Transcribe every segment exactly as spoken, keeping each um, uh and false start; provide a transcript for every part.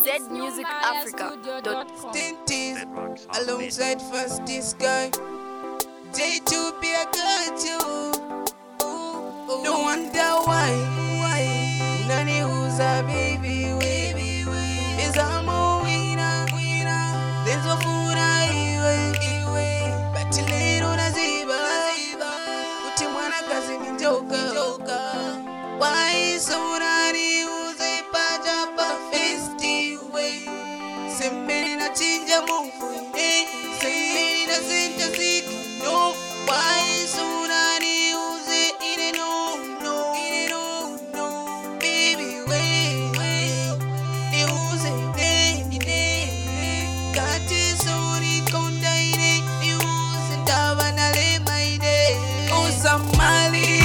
z music africa dot com. Tinties alongside Fast This Guy. J two B, I got you. Ooh, ooh. No wonder why. Why? Nani who's a baby, baby, is a mo winner, winner. There's a food I eat, but you little na ziba, ziba. Uti mwana kazi ni joka, joka. Why so nani who's a paja pa festi way? Sembeni na chinja mungu, eh? Sembeni na zinja ziki, no. Why so nani who's a ine no, no, ine no, no. Baby way, way. Ni who's a day, day. Kati suri konda ine, ni who's a dava na le my day. Oh Somali.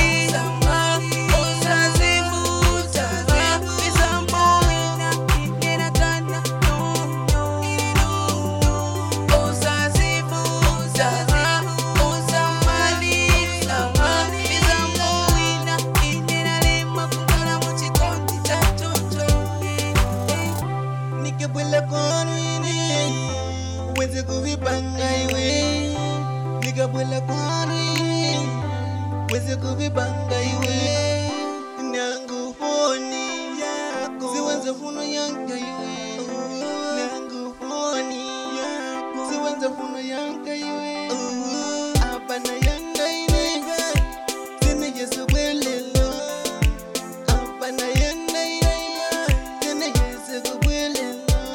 Nikabula kwanu ini uweze kuvipanga iwe. Nikabula kwanu ini uweze kuvipanga iwe. Nangu honi yako siwenze funo yanka iwe. Nangu honi yako siwenze funo yanka iwe. Abana yanga ine sine Yesu kwelelo. Abana yanga ine sine Yesu kwelelo.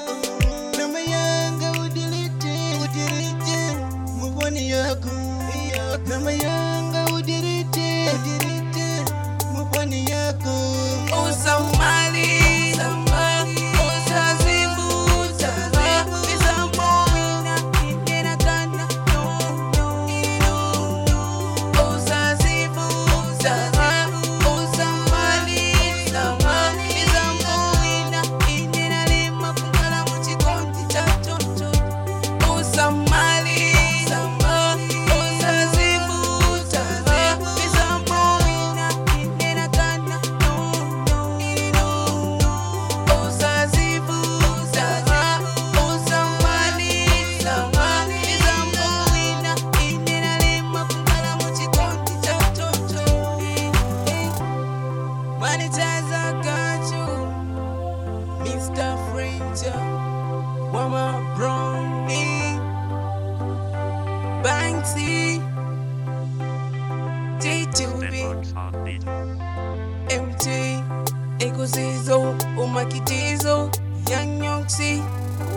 Nama yanga udirite, udirite, mupani yako. Oh Somali, Somali, oh Zazibu, Zazibu, Bizamboina, Indena Gana, no, no, no, no. Oh Zazibu, Zazibu, oh Somali, Somali, Bizamboina, Indena Lima, Pungala Muchikonti, Chachocho. Oh Somali. Monetize, I got you, Mister French, Wama Brownie, Banksy, J two B, M J, Ego Zizo, Umakitizo, Young Yoxi,